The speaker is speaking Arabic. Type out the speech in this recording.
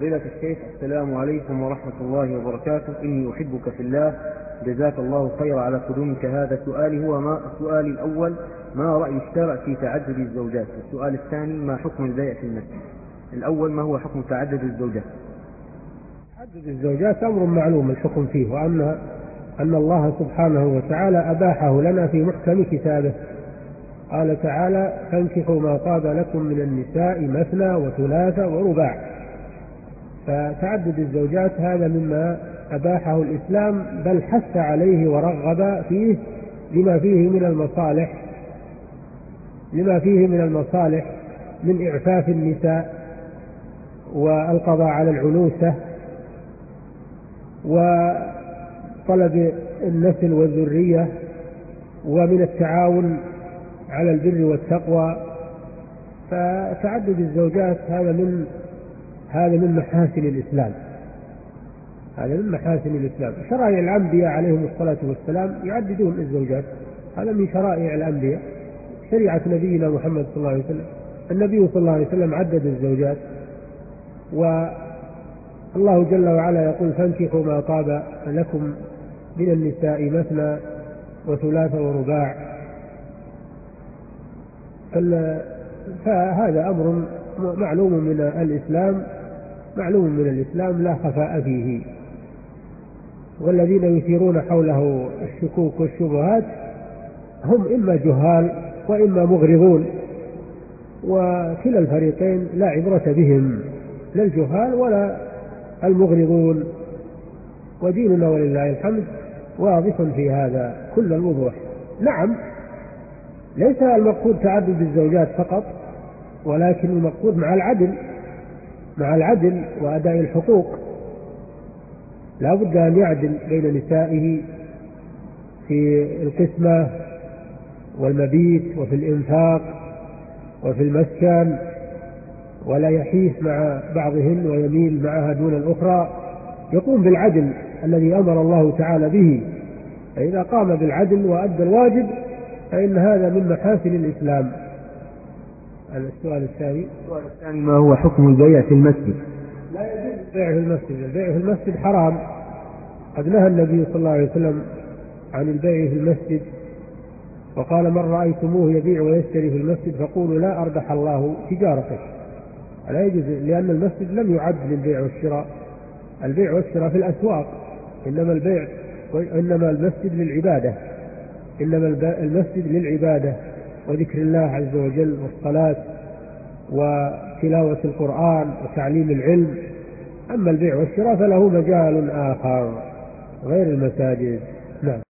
فضيلة الشيخ، السلام عليكم ورحمة الله وبركاته. إني أحبك في الله، جزاك الله خير على قدومك. هذا سؤالي السؤال الأول: ما رأي الشرع في تعدد الزوجات؟ السؤال الثاني: ما حكم البيع في المسجد؟ الأول: ما هو حكم تعدد الزوجات؟ تعدد الزوجات أمر معلوم الحكم فيه، أن الله سبحانه وتعالى أباحه لنا في محكم كتابه. قال تعالى: فانكحوا ما طاب لكم من النساء مثنى وثلاث ورباع. فتعدد الزوجات هذا مما أباحه الإسلام، بل حث عليه ورغب فيه لما فيه من المصالح من إعفاف النساء والقضاء على العنوسة وطلب النسل والذرية، ومن التعاون على البر والتقوى. فتعدد الزوجات هذا من محاسن الإسلام. شرائع الأنبياء عليهم الصلاة والسلام يعددون الزوجات، هذا من شرائع الأنبياء. شريعة نبينا محمد صلى الله عليه وسلم، النبي صلى الله عليه وسلم عدد الزوجات. والله جل وعلا يقول: فانكحوا ما طاب لكم من النساء مثنى وثلاث ورباع. فهذا أمر معلوم من الإسلام لا خفاء فيه. والذين يثيرون حوله الشكوك والشبهات هم إما جهال وإما مغرضون، وكلا الفريقين لا عبرة بهم، لا الجهال ولا المغرضون. وديننا ولله الحمد واضح في هذا كل الوضوح. نعم، ليس المقصود تعدد الزوجات فقط، ولكن المقصود مع العدل وأداء الحقوق. لا بد أن يعدل بين نسائه في القسمة والمبيت وفي الإنفاق وفي المسكن، ولا يحيث مع بعضهن ويميل معها دون الأخرى. يقوم بالعدل الذي أمر الله تعالى به. فإذا قام بالعدل وأدى الواجب فإن هذا من محاسن الإسلام. السؤال الثاني: ما هو حكم البيع في المسجد؟ لا يجوز البيع في المسجد. البيع في المسجد حرام. قد نهى النبي صلى الله عليه وسلم عن البيع في المسجد، وقال: من رأيتموه يبيع ويشتري في المسجد فقولوا لا أربح الله تجارتك. لا يجوز، لأن المسجد لم يعد للبيع والشراء. البيع والشراء في الأسواق، إنما المسجد للعبادة وذكر الله عز وجل والصلاة وتلاوة القرآن وتعليم العلم. أما البيع والشراء فله مجال آخر غير المساجد. نعم.